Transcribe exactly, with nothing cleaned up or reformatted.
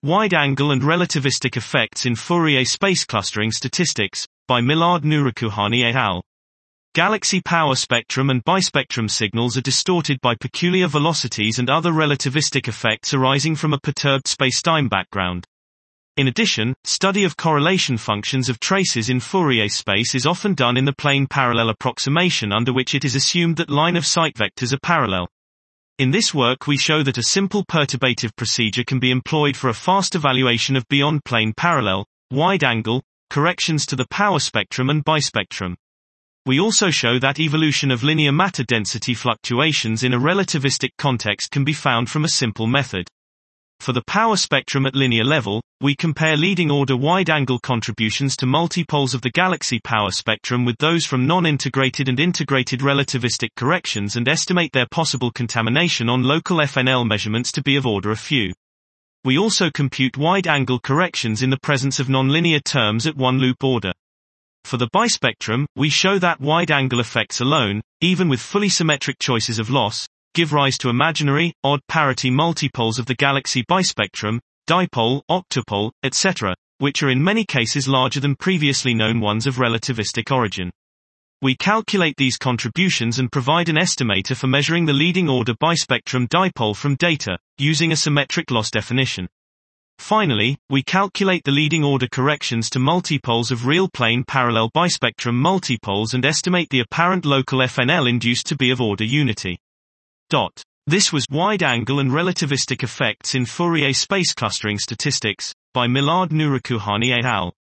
Wide-angle and relativistic effects in Fourier space clustering statistics, by Milad Nurakuhani et al. Galaxy power spectrum and bispectrum signals are distorted by peculiar velocities and other relativistic effects arising from a perturbed spacetime background. In addition, study of correlation functions of traces in Fourier space is often done in the plane parallel approximation, under which it is assumed that line-of-sight vectors are parallel. In this work we show that a simple perturbative procedure can be employed for a fast evaluation of beyond-plane parallel, wide-angle, corrections to the power spectrum and bispectrum. We also show that evolution of linear matter density fluctuations in a relativistic context can be found from a simple method. For the power spectrum at linear level, we compare leading-order wide-angle contributions to multipoles of the galaxy power spectrum with those from non-integrated and integrated relativistic corrections and estimate their possible contamination on local F N L measurements to be of order a few. We also compute wide-angle corrections in the presence of nonlinear terms at one-loop order. For the bispectrum, we show that wide-angle effects alone, even with fully symmetric choices of loss, give rise to imaginary, odd parity multipoles of the galaxy bispectrum, dipole, octopole, et cetera, which are in many cases larger than previously known ones of relativistic origin. We calculate these contributions and provide an estimator for measuring the leading-order bispectrum dipole from data, using a symmetric loss definition. Finally, we calculate the leading-order corrections to multipoles of real-plane parallel bispectrum multipoles and estimate the apparent local F N L induced to be of order unity. Dot. This was Wide-Angle and Relativistic Effects in Fourier Space Clustering Statistics, by Milad Nurakuhani et al.